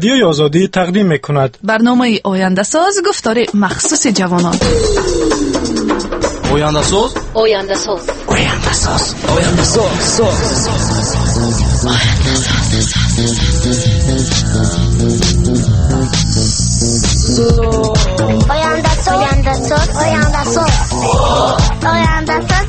رادیوی آزادی تقدیم میکند. برنامه آینده ساز گفتار مخصوص جوانان. آینده ساز، آینده ساز، آینده ساز، آینده ساز، آینده ساز، آینده ساز، آینده ساز، آینده ساز.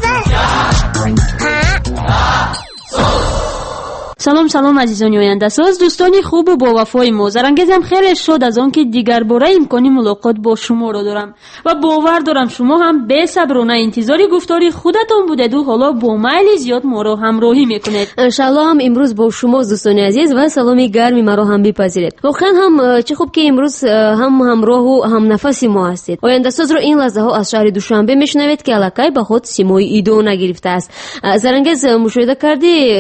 سلام عزیزان آینده ساز، دوستانی خوب و با وفای ما. زرنگزم خیلی شد از آن که دیگر باره امکانی ملاقات با شما را دارم و باور دارم شما هم به صبرانه انتظاری گفتاری خودتان بودید و حالا با میل زیاد ما را همراهی میکنید. انشالله هم امروز با شما دوستان عزیز و سلامی گرمی مرا هم بپذیرید. واقعا هم چه خوب که امروز هم همراه و هم نفس ما هستید. آینده ساز را این لحظه ها از شهر دوشنبه میشنوید که الکی به خود سیمای ایدو نگرفته است. زرنگز مشاهده کردی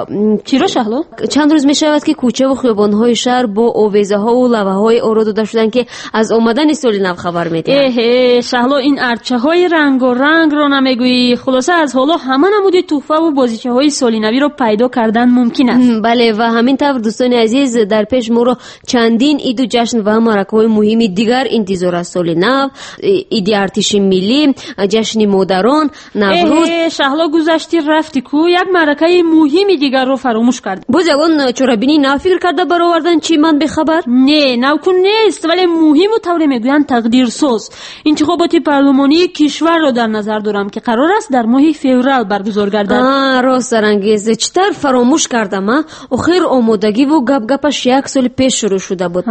چرا شهلا؟ چند روز می شود که کوچه و خیابان‌های شهر با آویزه ها و لوحه های آرادوده شدن که از آمدن سال نو خبر میدهند. شهلا این ارچه های رنگ و رنگ رو نمیگویی؟ خلاصه از حالا همه نموده تحفه و بازیچه های سال نوی رو پیدا کردن ممکن است. بله و همین طور دوستان عزیز در پیش ما رو چندین عید و جشن و معرکه‌های مهمی دیگر انتظار است. سال نو، عید ارتش ملی، جشن مادران، نوروز. شهلا گذشتی رفتی کو یک معرکه مهمی دیگر رو فراموش کرد. باز یگان چرابینی نو فکر کرده برآوردن چی من به خبر؟ نه نوکن نیست ولی مهم و طوری میگویند تقدیر سوز. انتخابات پارلمانی کشور رو در نظر دارم که قرار است در ماه فوریه برگزار گردد. راست زرنگز چطور فراموش کردم. آخر آمادگی و گپ گپش یک سال پیش شروع شده بود.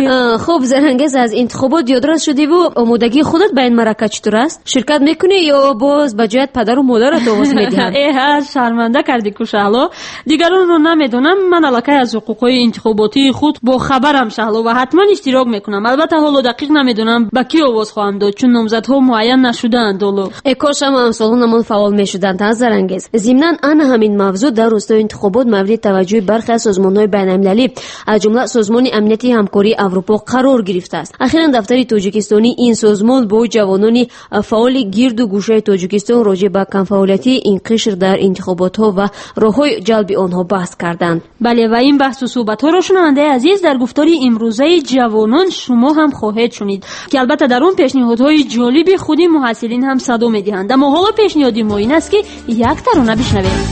خب زرنگز از انتخابات یادداشت شدی و آمادگی خودت به این معرکه چطور است؟ شرکت میکنی یا باز به جهت پدر و مادرت آواز میدهند؟ شرمنده کردی کو شهلا. دیگران رو نمیدونم، من الکی از حقوقهای انتخاباتی خود با خبرم شهلا و حتما اشتراک میکنم. البته حالا دقیق نمیدونم به کی آواز خواهم داد چون نامزدها معین نشدند. کاش هم امسالونمون فعال میشدند. از زرنگز ضمناً همین موضوع در راستای انتخابات مورد توجه برخی از سازمان‌های بین‌المللی از جمله سازمان امنیتی همکاری اروپا قرار گرفته است. اخیراً دفتر تاجیکستانی این سازمان با جوانان فعال گرد و گوشه تاجیکستان راجع به کم‌فعالیتی این قشر در انتخابات‌ها و راه‌های جلب آنها بحث کردند. بله و این بحث و صحبت‌ها را شنونده عزیز در گفتاری امروزه جوانان شما هم خواهید شنید که البته در اون پیشنهادهای جالبی خودی محصلین هم صدا می‌دهند. اما حالا پیشنهادی ما این است که یک ترانه بشنویم.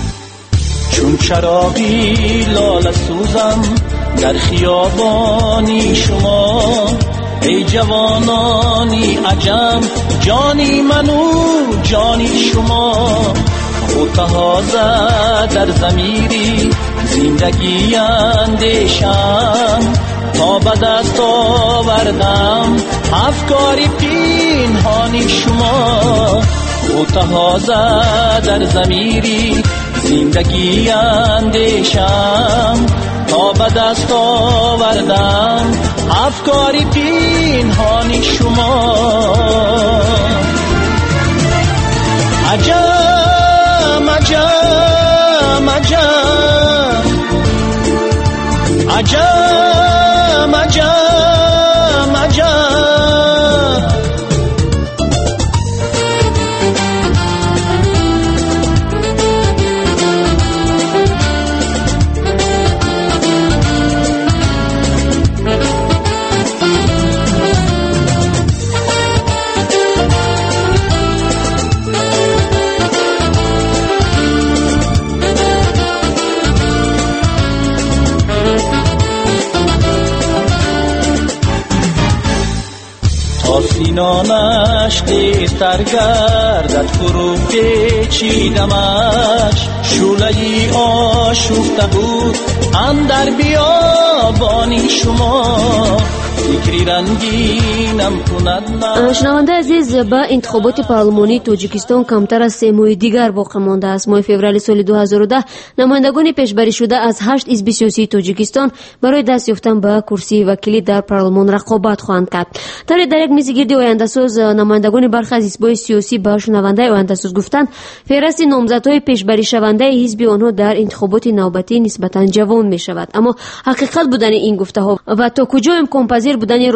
چون چراغی لاله سوزم در خیابانی شما، ای جوانانی عجم جانی منو جانی شما، متحازه در ضمیری زندگی اندیشم، تا به دست آوردم افکاری پنهانی شما، متحازه در ضمیری زندگی اندیشم، تا به دست آوردم افکاری پنهانی شما. عجب عجب عجب عجب عجب عجب سینانش دیرتر گردد فرو پیچیدمش، شعله‌ای آشفته بود اندر بیابانی شما، فکری رنگینم کند. شنونده عزیز با انتخابات پارلمانی تاجیکستان کمتر از 3 ماه دیگر باقی مانده است. ماه فوریه سال 2010 نمایندگان پیشبری شده از 8 حزب سیاسی تاجیکستان برای دست یافتن به کرسی وکیلی در پارلمان رقابت خواهند کرد. در یک میز گرد آینده ساز نمایندگان برخی از حزب‌های سیاسی به شنونده آینده ساز گفتند فهرست نامزدهای پیشبری شونده حزب آنها در انتخابات نوبتی نسبتا جوان می شود. اما حقیقت بودن این گفته‌ها و تا کجا امکان پذیر بودن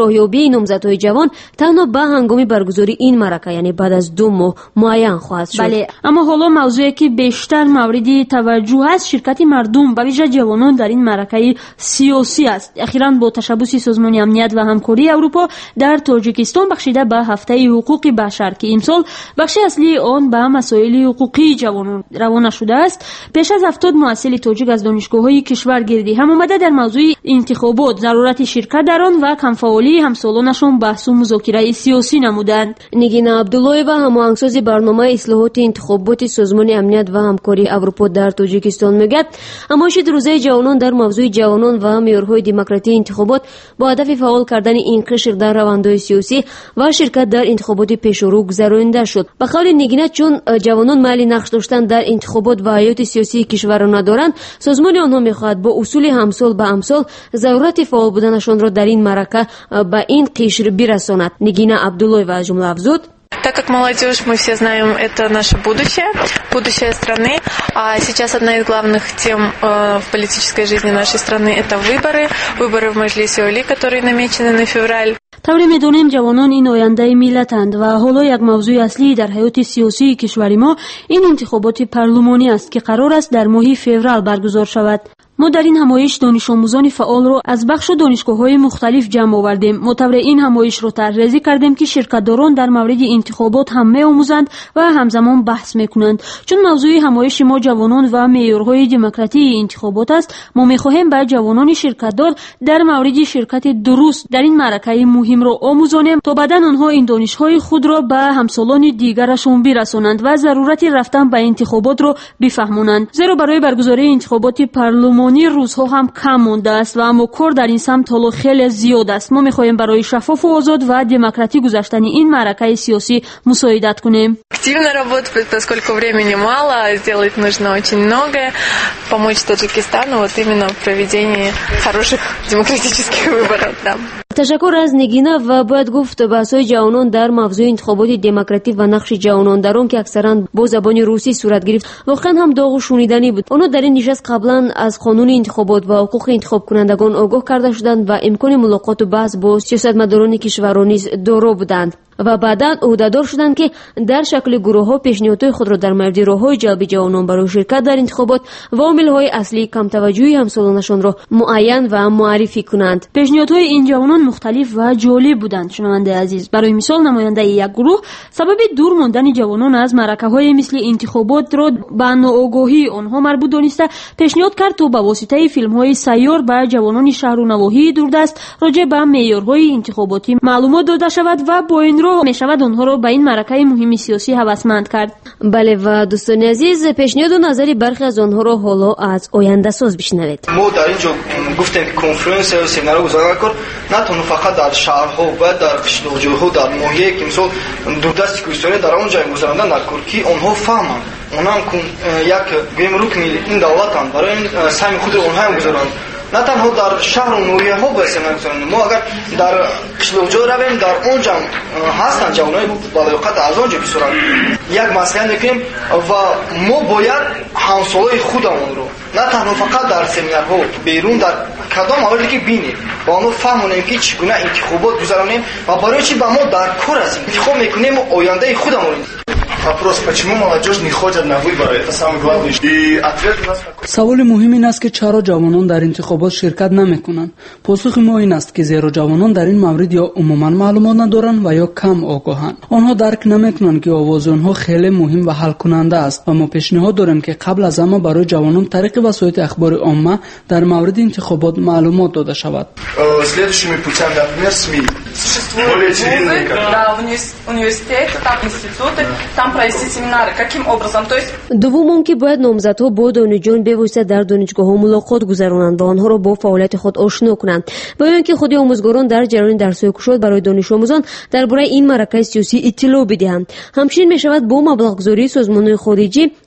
راهیابی نامزدهای جوان تنها به هنگام برگزاری این معرکه یعنی بعد از 2 ماه معین خواهد شد. بله، اما حالا موضوعی که بیشتر مورد توجه است شرکت مردم به ویژه جوانان در این معرکه سیاسی است. اخیراً با تشبث سازمان امنیت و همکاری اروپا در تاجیکستان بخشیده به هفته حقوق بشر که امسال بخش اصلی آن به مسائل حقوقی جوانان روانه شده است، پیش از 70 محصل تاجیک از دانشگاه‌های کشور گردی هم آمده در موضوع انتخابات، ضرورت شرکت در آن و کمفعالی همسالانشان بحث و مذاکره سیاسی نمودند. نگینا عبداللهیوا هماهنگساز برنامه اصلاحات انتخابات سازمان امنیت و همکاری اروپا در تاجیکستان میگوید همایش روزه جوانان در موضوع جوانان و معیارهای دموکراسی انتخابات با هدف فعال کردن این قشر در روندهای سیاسی و شرکت در انتخابات پیشرو گذرانده شد. به قول نگینا چون جوانان محل نقش داشتن در انتخابات و حیات سیاسی کشور را ندارند، سازمان آنها میخواهد با اصول همسال به همسال ضرورت فعال بودنشان را در این معرکه به این قشر برساند. نگینا عبداللهیوا از جمله افزود: Так как молодежь, мы все знаем, это наше будущее страны. А сейчас одна из главных тем в политической жизни нашей страны – это выборы в Маджлисе Оли, которые намечены на февраль. طوری میدونیم جوانان این آینده ملتند و حالا یک موضوع اصلی در حیات سیاسی کشور ما این انتخابات پارلمانی است که قرار است در ماه فوریه برگزار شود. ما در این همایش دانش آموزان فعال را از بخش و دانشگاه‌های مختلف جمع آوردیم. ما طور این همایش را طرح‌ریزی کردیم که شرکت‌داران در مورد انتخابات هم می‌آموزند و همزمان بحث می‌کنند. چون موضوع همایش ما جوانان و معیارهای دموکراسی انتخابات است، ما می‌خواهیم به جوانان شرکت‌دار در مورد شرکت درست در این معرکه مهم را آموزانیم تا بعداً آنها این دانش‌های خود را به همسالان دیگرشان برسانند و ضرورت رفتن به انتخابات را بفهمانند. زیرا برای برگزاری انتخابات پارلمان روزها هم کم مانده است و اما کار در این سمت حالا خیلی زیاد است. ما می‌خواهیم برای شفاف و آزاد و دموکراتیک گذشتن این معرکه سیاسی مساعدت کنیم. Активно работать, поскольку времени мало, сделать нужно очень многое, помочь Таджикистану вот именно в проведении хороших демократических выборов. Да. تشکر از نگینا و باید گفت بحث‌های جوانان در موضوع انتخابات دموکراتیک و نقش جوانان در آن که اکثرا با زبان روسی صورت گرفت واقعا هم داغ و شنیدنی بود. آنها در این نشست قبلا از قانون انتخابات و حقوق انتخاب کنندگان آگاه کرده شدند و امکان ملاقات و بحث با سیاستمداران کشورها نیز دارا بودند و بعداً عهده‌دار شدند که در شکل گروه‌ها پیشنهادهای خود را در مورد راه‌های جلب جوانان برای شرکت در انتخابات و عامل‌های اصلی کم توجهی همسالانشان را معین و معرفی کنند. پیشنهادهای این جوانان مختلف و جالب بودند. شنونده عزیز، برای مثال نماینده یک گروه سبب دور ماندن جوانان از معرکه‌های مثل انتخابات را به ناآگاهی آنها مربوط دانسته پیشنهاد کرد تا به واسطه فیلم‌های سیار به جوانان شهر و نواحی دوردست راجع به معیارهای انتخاباتی معلومات داده شود و با این رو میشود آنها رو به این معرکه مهم سیاسی هوسمند کرد. بله و دوستان عزیز، پیشنهاد و نظری برخی از آنها رو حالا از آینده ساز بشنوید. ما در اینجا گفتیم که کنفرانس و سمینار گذاشتن کار نه تنها فقط در شهرها و در قشنوجوها در ماهیه که مثلا دوردست کوهستانی در اونجا گذراندن در کورکی آنها فهمند اونها یک گمرک میل این دولتان برای سهم خود اونها هم گذارند. نه تنها در شهر و نوریه ها باید نگذارند. ما اگر در قشنوجو رویم در اونجا هستند جوانای بالایقت از اونجا بسورند یک مسئله نکنیم و ما باید همسالای خودمون رو نه تنها فقط در سمینارها بیرون در کدام موردی که بینیم با اونو فهمونیم که چگونه انتخابات گذرانیم و برای چی با ما در کار هستیم انتخاب میکنیم و آینده خودمون. Вопрос, почему молодежь не ходит на выборы? Это самый главный. И ответ у нас такой. سوال مهم این است که چرا جوانان در انتخابات شرکت نمیکنند. پاسخ ما این است که زیرا جوانان در این مورد یا عموما معلومات ندارند و یا کم آگاهند. آنها درک نمیکنند که آواز آنها خیلی مهم و حل کننده است و ما پیشنهاد داریم که قبل از همه برای جوانان طریق وسایل اخبار عامه در مورد انتخابات معلومات داده شود. Следующими путями, например, СМИ. Более цивильные. Да, университеты, там институты, там провести семинары. Каким образом? То есть دوم که باید نامزدها با دانشجویان بواسطه در دانشگاه‌ها ملاقات گذرانند و آنها را با فعالیت خود آشنا کنند. با اینکه خود آموزگاران در جریان درس‌های گشاد برای دانش آموزان درباره این معرکه سیاسی اطلاع بدهند. همچنین می‌شود با مبلغ‌گذاری سازمان‌های خارجی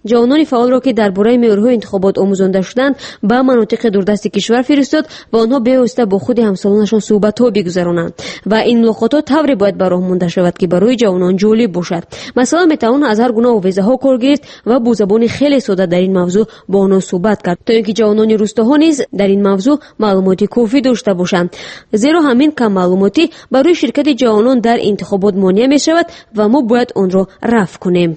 جوانان فعال را که درباره معیارهای انتخابات آموزانده شدند به مناطق دوردست کشور فرستاد و آنها بایسته با خود همسالانشان صحبت‌ها بگذرانند و این ملاقاتات طوری باید به راه مانده شود که برای جوانان جالب باشد. مثلا میتوان از هر گونه آویزه‌ها کار گرفت و با زبان خیلی ساده در این موضوع با آنها صحبت کرد تا اینکه جوانان روستاها نیز در این موضوع معلوماتی کافی داشته باشند، زیرا همین کم معلوماتی برای شرکت جوانان در انتخابات مانع می شود و ما باید آن را رفع کنیم.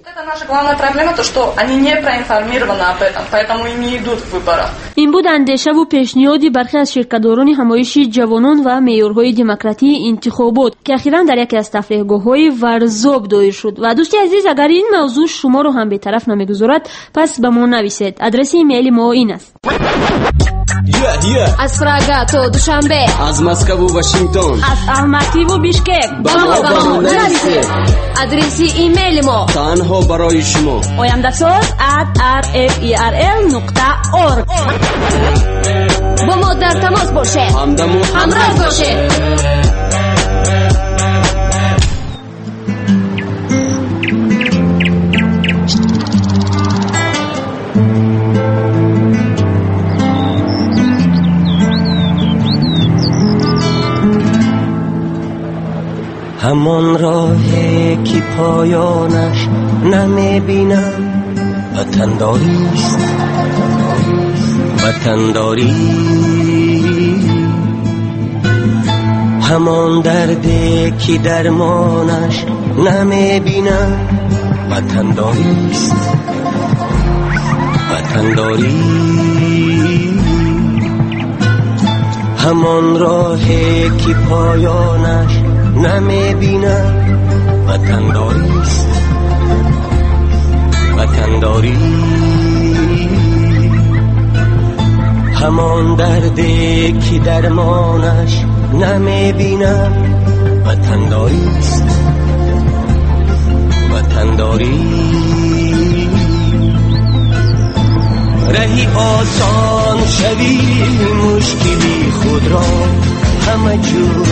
این بود اندیشه و پیشنهادی برخی از شرکت‌داران همایش جوانان و معیارهای دموکراتی انتخابات که اخیراً در یکی از تفریحگاه‌های ورزاب دایر شد. و دوستی عزیز، اگر این موضوع شما رو هم به طرف نمیگذارد پس به ما نویسید. آدرس ایمیل ما این است: از پراگا تا دوشنبه، از مسکو و واشنگتن، از الماتی و بیشکک با ما نویسید. آدرس ایمیل ما تنها برای شما oyandasooz@rferl.org. با ما در تماس باشه، همراه باشه. همان راهی که پایانش نمیبینم وطنداریست، وطنداری. همان دردی که درمانش نمیبینم وطنداریست، وطنداری. همان راهی که پایانش نمیبینم وطنداریست، وطنداری. همان دردی که درمانش نمیبینم وطنداریست، وطنداری. رهی آسان شوی مشکلی خود را همه جور،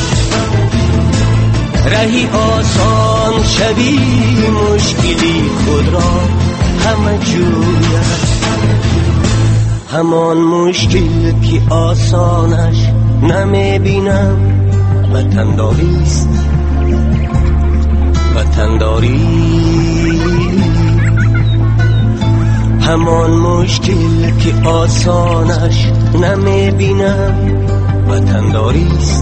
رهی آسان شوی مشکلی خود را همه جوید. همان مشکل که آسانش نمیبینم وطنداریست، وطنداری. همان مشکل که آسانش نمیبینم وطنداریست،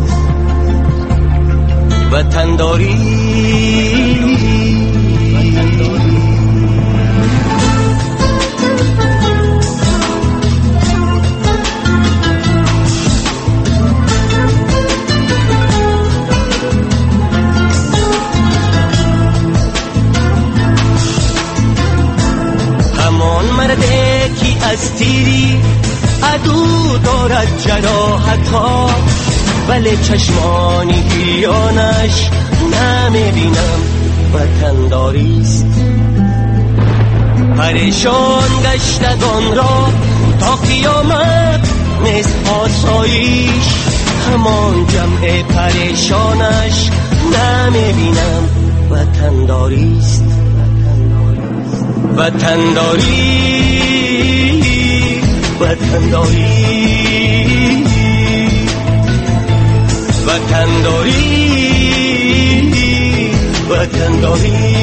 وطنداری. همان مرده که از تیری عدو دارد جراحت‌ها، ولی چشمانی گریانش نمیبینم وطنداریست. پریشان گشتگان را تا قیامت نیست آسایش، همان جمع پریشانش نمیبینم وطنداریست، وطنداری، وطنداری، وطنداری، وطنداری.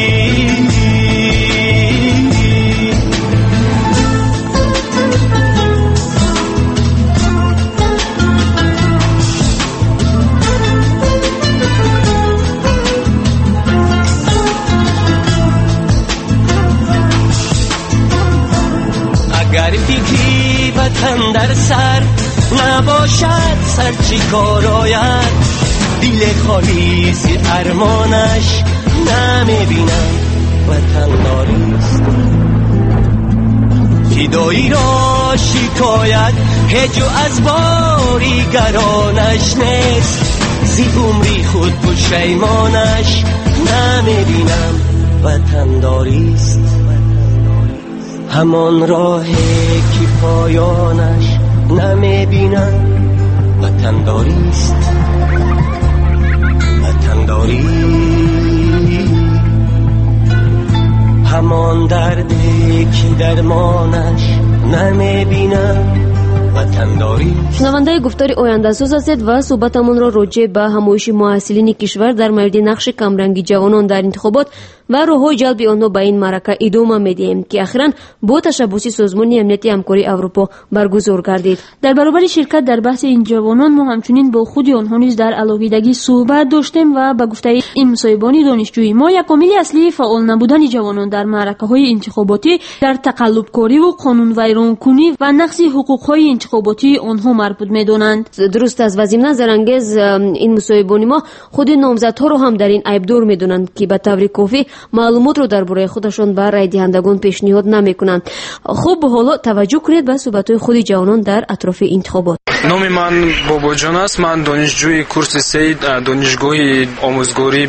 اگر فکری وطن در سر نباشد، سر چی کار آید؟ دل خالی ز ارمانش نمیبینم وطنداریست. فدایی را شکایت هجو از باریگرانش نیست، زی عمری خود پشیمانش نمیبینم وطنداریست. همان راهی که پایانش نمیبینم وطنداریست، وطنداری. همان دردی درمانش نمیبینم шунавандаи гуфтори ояндасоз ҳастед ва суҳбатамонро роҷеъ ба ҳамоиши муассилини кишвар дар мавриди нақши камрангии ҷавонон дар интихобот ва роҳҳои ҷалби онҳо ба ин маърака идома медиҳем ки ахиран бо ташаббуси созмони амнияти ҳамкории Аврупо баргузор гардид. дар баробари ширкат дар баҳси ин ҷавонон мо ҳамчунин бо худи онҳо низ дар алоҳидагӣ суҳбат доштем ва ба гуфтаи ин мусоҳибони донишҷӯӣ мо якомили аслии фаъол набудани ҷавонон дар маъракаҳои интихоботӣ дар тақаллубкориву қонунвайронкунӣ ва нақси ҳуқуқҳои интихоботии онҳо марбут медонанд. дуруст аст ва зимнан зарангез ин мусоҳибони мо худи номзадҳоро ҳам дар ин айбдор медонанд ки ба таври кофӣ маълумотро дар бораи худашон ба райдиҳандагон пешниҳод намекунанд. хуб, ҳоло таваҷҷӯҳ кунед ба суҳбатҳои худи ҷавонон дар атрофи интихобот. номи ман бобоҷон аст. ман донишҷӯи курси 3 донишгоҳи омӯзгорӣ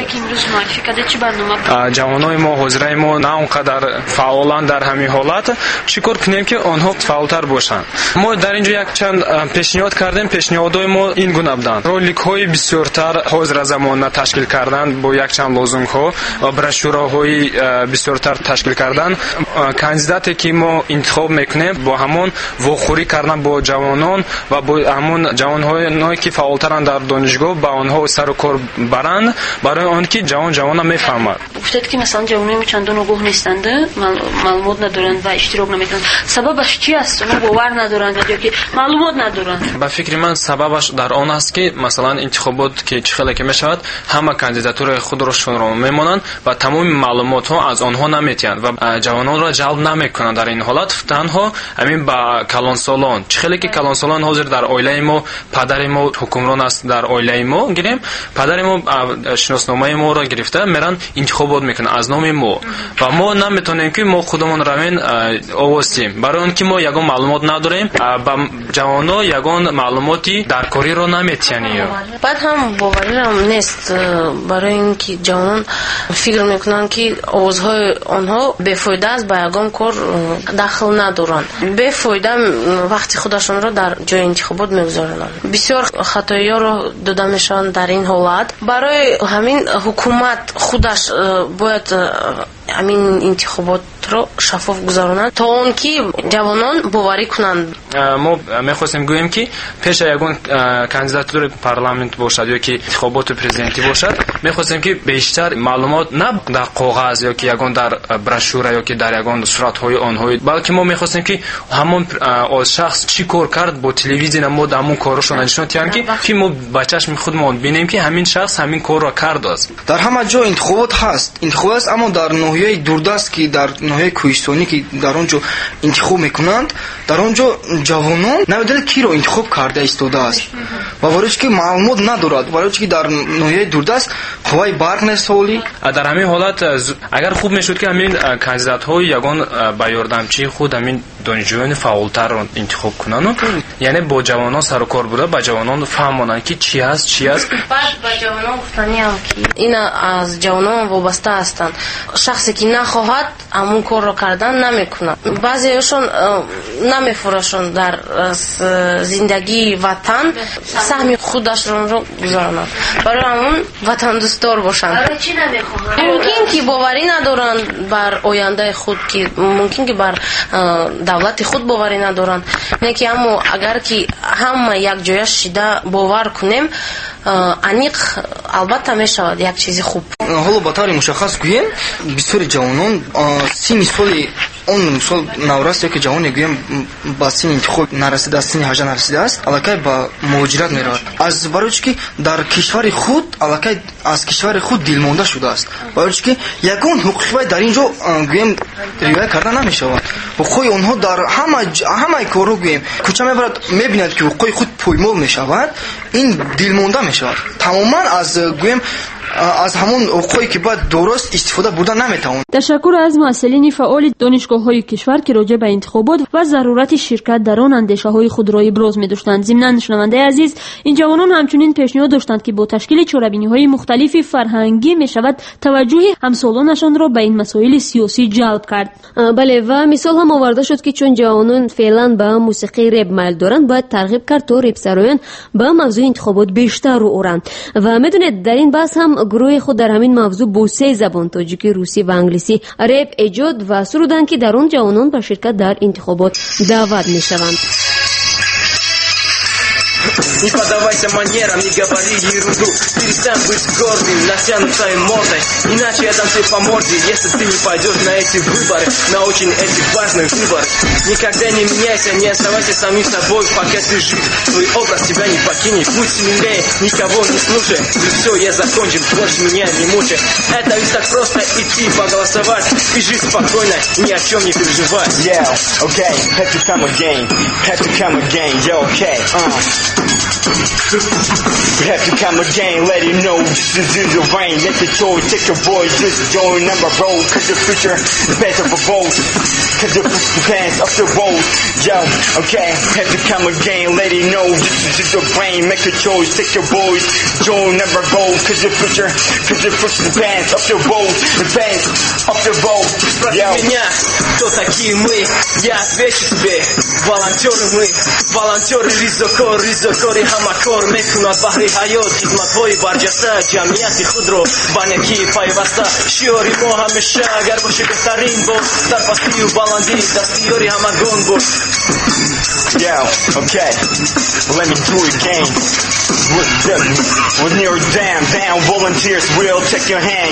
ҷавонои мо ҳозираи мо на он қадар фаъоланд дар ҳамин ҳолат. чӣ кор кунем ки онҳо фаъолтар бошанд? мо дар инҷо якчанд пешниҳод кардем. пешниҳодҳои мо ин гуна буданд: роликҳои бисёртар ҳозира замона ташкил кардан бо якчанд лозунгҳо, брошюраҳои бисёртар ташкил кардан. кандидате ки мо интихоб мекунем бо ҳамон вохӯрӣ кардан бо ҷавонон ва бо ҳамон ҷавонҳое ки фаъолтаранд дар донишгоҳ ба онҳо сару кор баранд, барои он ки ҷавона мефаҳмад. гуфтед ки масалан ҷавонои мо чандон огоҳ нестанд, маълумот надоранд ва иштирок намекунанд. сабабаш чи аст? онҳо бовар надоранд ёки маълумот надоранд? ба фикри ман сабабаш дар он аст ки масалан интихобот ки чӣ хеле ки мешавад, ҳама кандидатураи худрошонро мемонанд ва тамоми маълумотҳо аз онҳо наметиҳанд ва ҷавононро ҷалб намекунанд. дар ин ҳолат танҳо ҳамин ба калонсолон, чӣ хеле ки калонсолон ҳозир дар оилаи мо, падари мо ҳукмрон аст, дар оилаи мо гирем, падари мо шиносномаи моро гирифта меран интихобот мекунанд аз номи мо ва мо наметонем ки мо худамон равен овоз диҳем, барои он ки мо ягон маълумот надорем, ба ҷавоно ягон маълумоти даркориро наметиҳанем. баъд ҳам боварирам нест, барои ин ки ҷавонон фикр мекунанд ки овозҳои онҳо бефоида аст, ба ягон кор дахл надоранд, бефоида вақти худашонро дар ҷои интихобот мегузаронанд. бисёр хатоиёро дода мешаванд дар ин ҳолат. барои ҳамин ҳукумат худаш бояд ҳамин интихоботро шаффоф гузаронад, то он ки ҷавонон боварӣ кунанд. мо мехостем гӯем ки пеша ягон кандидатури парламент бошад ёки интихоботи президентӣ бошад, мехостем ки бештар маълумот на дар коғаз ёки ягон дар брошюра ёки дар ягон суратҳои онҳои, балки мо мехостем ки ҳамон шахс чӣ кор кард бо телевизия, мо дар ҳамон корашо нишон диҳанд ки мо ба чашми худмон бинем ки ҳамин шахс ҳамин корро кардааст. дар ҳама ҷо интихобот ҳаст, интихобот аст, аммо дар ноҳияи дурдаст ки дар ноҳияи кӯҳистонӣ ки дар он ҷо интихоб мекунанд, дар он ҷо ҷавонон намедонад киро интихоб карда истодааст ва варочи ки маълумот надорад, варочи ки дар ноҳияи дурдаст ҳавои барқ несоли. дар ҳамин ҳолат агар хуб мешуд ки ҳамин кандидатҳои ягон ба ёрдамчии худ ҳамин донишҷӯёни фаъолтарро интихоб кунанд, яъне бо ҷавонон сару кор буда ба ҷавонон фаҳмонанд ки чӣ аст чӣ аст. баъд ба ҷавонон гуфтаниам ки ина аз ҷавонон вобаста ҳастанд. шахсе ки нахоҳад ҳамон корро кардан намекунад. баъзеашон намефурашанд дар зиндагии ватан, саҳми худашонро гузаронанд, барои ҳамон ватандӯстдор бошанд. мумкин ки боварӣ надоранд бар ояндаи худ, ки мумкин ки бар давлати худ боварӣ надоранд, не ки аммо агар ки ҳама якҷоя шида бовар кунем, аниқ албатта мешавад як чизи хуб. ҳоло ба таври мушаххас гӯем, бисёри ҷавонон синни соли он мисол навраст ёки ҷавоне гӯем ба синни интихоб нарасидааст, синни 18 нарасидааст, аллакай ба муҳоҷират меравад, аз барои ки дар кишвари худ аллакай аз кишвари худ дилмонда шудааст, барои ки ягон ҳуқуқи дар ин ҷо гӯем риоя карда намешавад. ҳуқуқи онҳо дар ҳамаи корҳо гӯем кӯча мебарад, мебинад ки ҳуқуқи худ поймол мешавад, ин дилмонда мешавад, тамоман аз гӯем аз ҳамон ҳуқуқе ки бояд дуруст истифода бурда наметавонад. ташаккур аз муассилини фаъоли донишгоҳҳои кишвар ки роҷеъ ба интихобот ва зарурати ширкат дар он андешаҳои худро иброз медоштанд. зимнан шунавандаи азиз, ин ҷавонон ҳамчунин пешниҳод доштанд ки бо ташкили чорабиниҳои мухталифи фарҳангӣ мешавад таваҷҷӯҳи ҳамсолонашонро ба ин масоили сиёсӣ ҷалб кард. бале, ва мисол ҳам оварда шуд ки чун ҷавонон феълан ба мусиқии реп майл доранд, бояд тарғиб кард то репсароён ба мавзӯи интихобот бештар рӯ оранд. ва медонед, дар ин баҳс ҳам گروه خود در همین موضوع با 3 زبان تاجیکی، روسی و انگلیسی رپ ایجاد و سرودند که در آن جوانان به شرکت در انتخابات دعوت می‌شوند. Не поддавайся манерам, не говори ерунду. Перестань быть гордым, натянутой мордой. Иначе я дам тебе по морде, если ты не пойдешь на эти выборы, на очень эти важные выборы. Никогда не меняйся, не оставайся самим собой, пока ты жив. Твой образ тебя не покинет, будь смелее, никого не слушай. И все, я закончил, больше меня не мучай. Это ведь так просто идти поголосовать и жить спокойно, ни о чем не переживать. Yeah, okay, have to come again, yeah, okay, You have to come again, let it know this is the rain. Make a choice, take your voice, just join number road. Cause the future depends on the vote. Cause the future depends off the road. Yo, okay, have to come again, let it know this is the rain. Make a choice, take your voice, join number road. Cause the future depends off the road. Depends off the road. Спроси меня, кто такие мы, я отвечу тебе. Волонтеры мы, волонтеры ризокори хамакор мекунад баҳри ҳаёт хизматҳои барҷаста ҷамъияти худро ба неки пайваста шиёри мо ҳамеша агар боше беҳтарин бош дар пастию баландӣ дастиёри ҳамагон бош. Yo, okay, let me do it again. With near down volunteers will take your hand.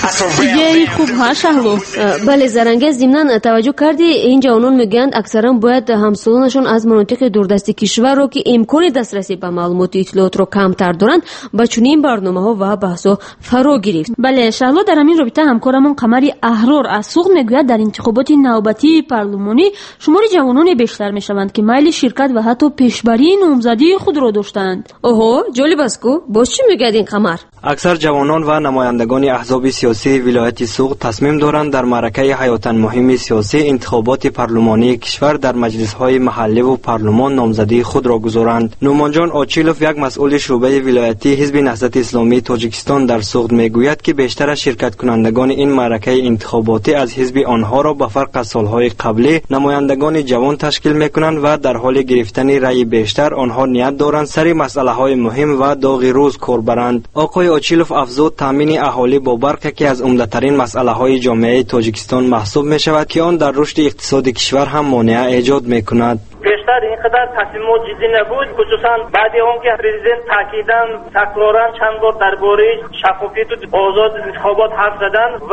идеяи хуб ҳа шаҳло. бале зарангез зимнан таваҷҷӯҳ карди ин ҷавонон мегӯянд аксаран бояд ҳамсолонашон аз манотиқи дурдасти кишварро ки имкони дастрасӣ ба маълумоти иттилоотро камтар доранд ба чунин барномаҳо ва баҳсҳо фаро гирифт. бале шаҳло, дар ҳамин робита ҳамкорамон қамари аҳрор аз суғд мегӯяд дар интихоботи навбатии парлумонӣ шумори ҷавононе бештар мешаванд ки майли ширкат ва ҳатто пешбарии номзадии худро доштаанд. оҳо, ҷолиб аст ку. боз чӣ мегӯяд ин қамар? аксар ҷавонон ва намояндагони аҳзоби сиёсии вилояти суғд тасмим доранд дар маъракаи ҳаётан муҳими сиёсӣ интихоботи парлумонии кишвар дар маҷлисҳои маҳалливу парлумон номзадии худро гузоранд. нумонҷон очилов, як масъули шӯъбаи вилоятии ҳизби наҳзати исломии тоҷикистон дар суғд мегӯяд ки бештара ширкаткунандагони ин маъракаи интихоботӣ аз ҳизби онҳоро ба фарқ аз солҳои қаблӣ намояндагони ҷавон ташкил мекунанд ва дар ҳоли гирифтани раъи бештар онҳо ният доранд сари масъалаҳои муҳим ва доғи рӯз кор баранд. оқои очилов афзуд таъмини аҳолӣ бо барқ яке аз умдатарин масъалаҳои ҷомеаи тоҷикистон маҳсуб мешавад ки он дар рушди иқтисоди кишвар ҳам монеа эҷод мекунад. بیشتر اینقدر تصمیمات جدی نبود، خصوصا بعد اون که پرزیدنت تاکیدن تکرارا چند بار درباره شفافیت و آزاد انتخابات حرف زدن و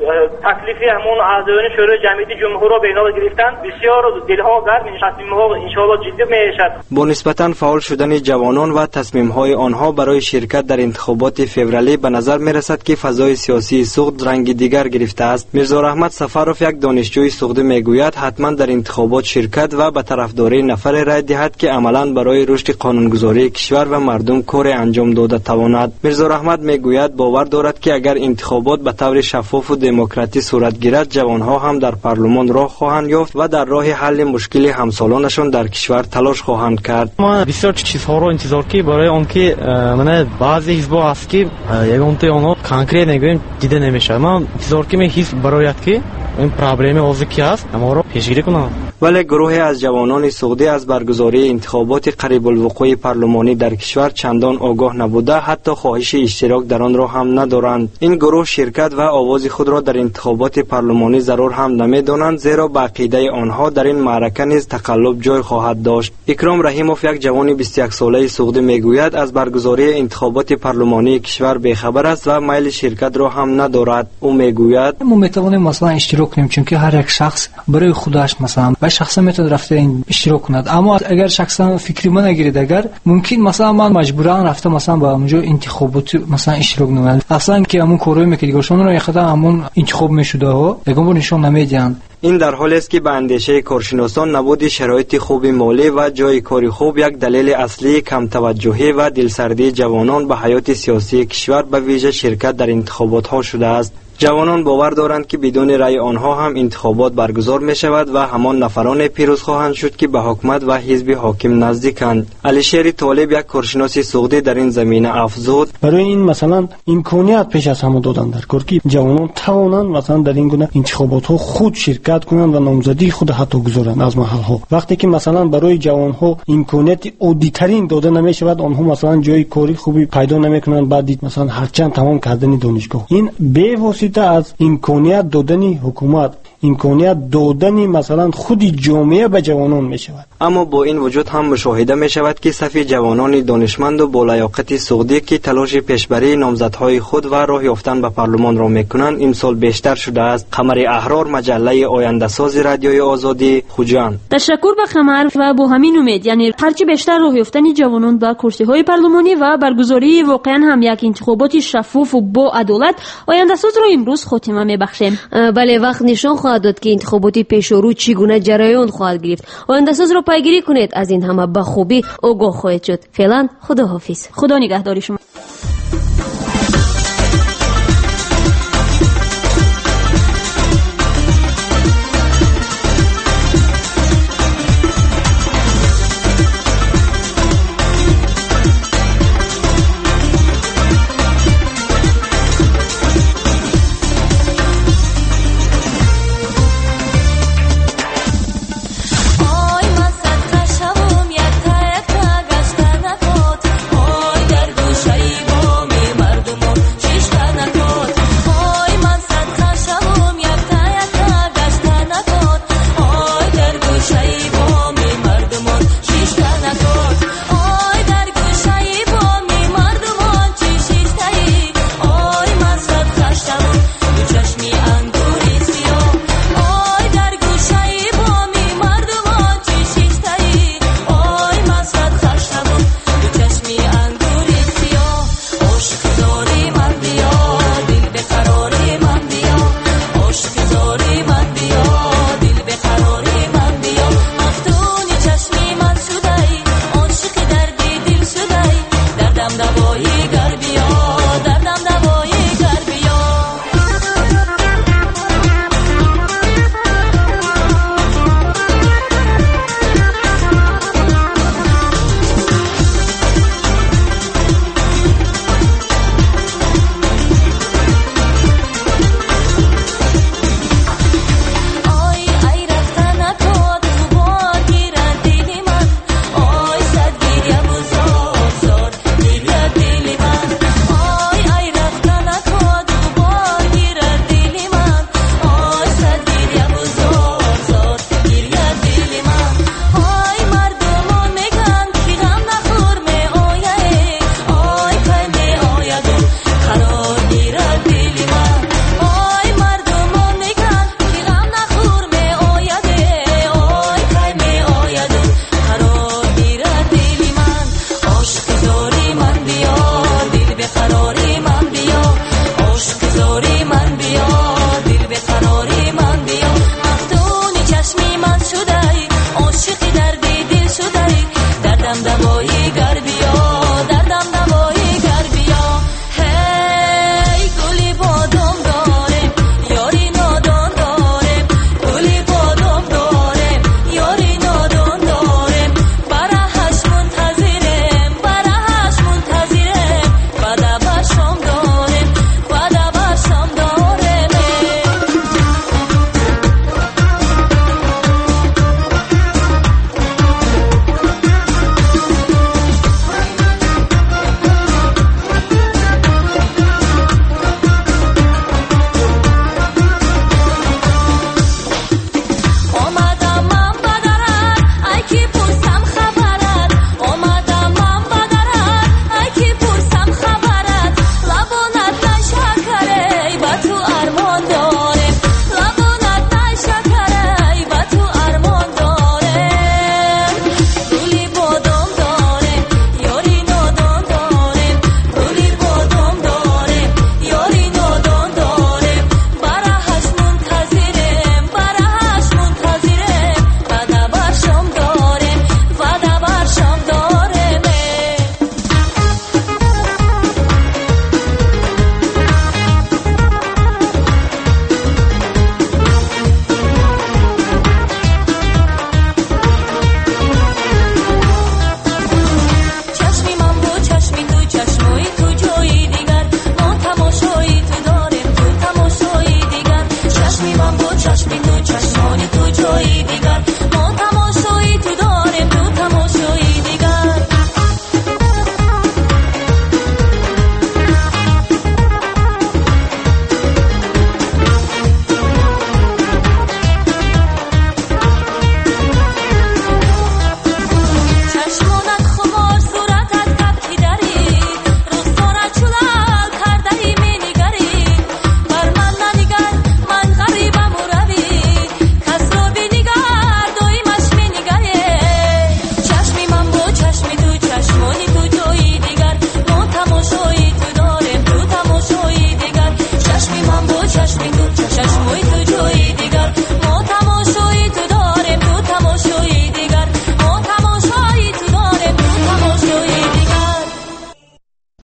تکلیف همون اعضایان شورای جمعیتی جمهور را به اینا گرفتن، بسیار دلها گرم این تصمیم‌ها ان شاء الله جدی میشد. با نسبتاً فعال شدن جوانان و تصمیم‌های آنها برای شرکت در انتخابات فوریه به نظر می‌رسد که فضای سیاسی سوغد رنگ دیگر گرفته است. میرزا رحمت سفرов، یک دانشجوی سوغدی میگوید حتما در انتخابات شرکت و به طرفداری نفر رای دهد که عملاً برای رشد قانونگذاری کشور و مردم کار انجام داده تواند. میرزا رحمت میگوید باور دارد که اگر انتخابات به طور شفاف و دموکراتی صورت گیرد جوانها هم در پارلمان راه خواهند یافت و در راه حل مشکل همسالانشان در کشور تلاش خواهند کرد. ما بسیار چیزها رو انتظار کی برای اون که من بعضی حزب‌ها هست که یگان تو اونها کانکریت نگویم دیده نمیشه. ما انتظار کی حزب برایت که این پرابلم اوزکی است اما رو پیشگیری کنند. ولی گروهی از جوانان سوغدی از برگزاری انتخابات قریب الوقوع پارلمانی در کشور چندان آگاه نبوده، حتی خواهش اشتراک در آن را هم ندارند. این گروه شرکت و آواز خود را در انتخابات پارلمانی ضرور هم نمیدانند، زیرا به عقیده آنها در این معرکه نیز تقلب جای خواهد داشت. اکرام رحیموف، یک جوان 21 ساله سوغدی میگوید از برگزاری انتخابات پارلمانی کشور بیخبر است و میل شرکت را هم ندارد. او میگوید ما میتوانیم مثلا اشتراک کنیم، چون که هر یک شخص برای خودش مثلا شخصا میتونه رفته این اشتراک کند، اما اگر شخصا فکری من نگیرد اگر ممکن مثلا من مجبورا رفته مثلا با اونجا انتخابات مثلا اشتراک نمید اصلا که همون کارو میکردی گوشون رو یخدا همون انتخاب میشده ها دیگه نشون نمیدن. این در حالی است که به اندیشه کارشناسان نبود شرایط خوب مالی و جای کاری خوب یک دلیل اصلی کم توجهی و دلسردی جوانان به حیات سیاسی کشور به ویژه شرکت در انتخابات ها شده است. جوانان باور دارند که بدون رأی آنها هم انتخابات برگزار می شود و همان نفران پیروز خواهند شد که به حکومت و حزب حاکم نزدیکند. علیشیر طالب یک کارشناس سوخته در این زمینه افزود: برای این مثلا امکانیت پیش از همه دادن در کار که جوانان توانند مثلا در این گونه انتخابات ها خود شرکت کنند و نامزدی خود حتی گذارند از محل ها. وقتی که مثلا برای جوان ها امکانیت عادی ترین داده نمی شود، آنها مثلا جای کاری خوبی پیدا نمی کنند، بعد دید مثلا هرچند تمام کردن دانشگاه. این به واسطه از امکانیت دادن حکومت، امکانیت دادن مثلا خود جامعه به جوانان می شود. اما با این وجود هم مشاهده می شود که صف جوانان دانشمند و با لیاقت سعودی که تلاش پیشبری نامزدهای خود و راه یافتن به پارلمان را می کنند امسال بیشتر شده است. قمر احرار، مجله آینده ساز رادیوی آزادی، خوجان. تشکر به قمر و با همین امید، یعنی هرچی بیشتر راه یافتن جوانان به کرسی های پارلمانی و برگزاری واقعا هم یک انتخابات شفاف و با عدالت، آینده ساز را امروز خاتمه می بخشیم. بله، وقت نشان خواهد داد که انتخابات پیش رو چگونه جریان خواهد گرفت. آینده ساز را پیگیری کنید، از این همه به خوبی آگاه خواهید شد. فعلا خداحافظ. خدا نگهداری شما. Boy